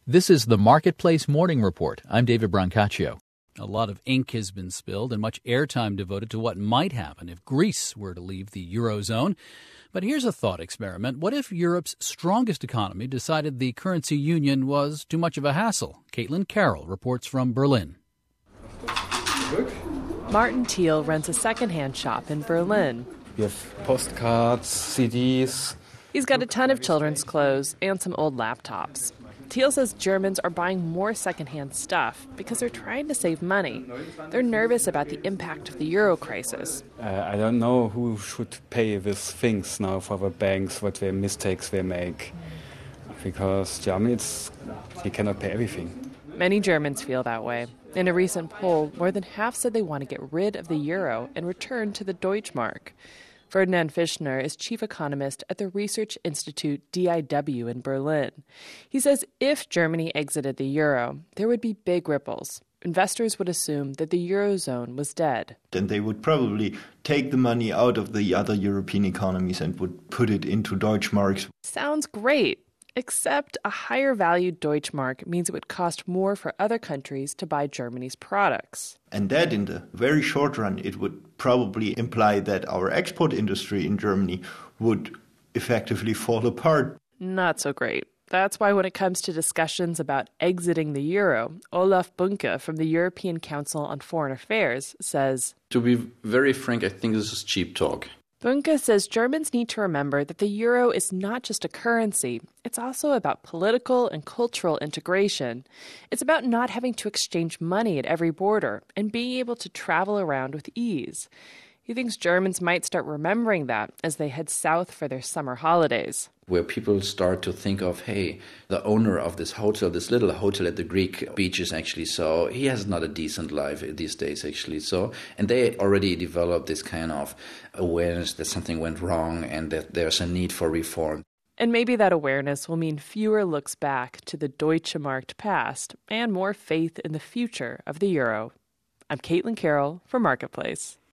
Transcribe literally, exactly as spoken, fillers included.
This is the Marketplace Morning Report. I'm David Brancaccio. A lot of ink has been spilled and much airtime devoted to what might happen if Greece were to leave the Eurozone. But here's a thought experiment. What if Europe's strongest economy decided the currency union was too much of a hassle? Caitlin Carroll reports from Berlin. Martin Thiel runs a secondhand shop in Berlin. We have postcards, C Ds. He's got a ton of children's clothes and some old laptops. Thiel says Germans are buying more secondhand stuff because they're trying to save money. They're nervous about the impact of the euro crisis. Uh, I don't know who should pay these things now for the banks, what their mistakes they make. Because Germany, it's, you cannot pay everything. Many Germans feel that way. In a recent poll, more than half said they want to get rid of the euro and return to the Deutschmark. Ferdinand Fischner is chief economist at the research institute D I W in Berlin. He says if Germany exited the euro, there would be big ripples. Investors would assume that the eurozone was dead. Then they would probably take the money out of the other European economies and would put it into Deutschmarks. Sounds great, except a higher valued Deutschmark means it would cost more for other countries to buy Germany's products. And that, in the very short run, it would probably imply that our export industry in Germany would effectively fall apart. Not so great. That's why when it comes to discussions about exiting the euro, Olaf Bunke from the European Council on Foreign Affairs says, "To be very frank, I think this is cheap talk." Bunke says Germans need to remember that the euro is not just a currency. It's also about political and cultural integration. It's about not having to exchange money at every border and being able to travel around with ease. He thinks Germans might start remembering that as they head south for their summer holidays. Where people start to think of, hey, the owner of this hotel, this little hotel at the Greek beaches actually, so he has not a decent life these days actually. So, and they already developed this kind of awareness that something went wrong and that there's a need for reform. And maybe that awareness will mean fewer looks back to the Deutschmark past and more faith in the future of the euro. I'm Caitlin Carroll for Marketplace.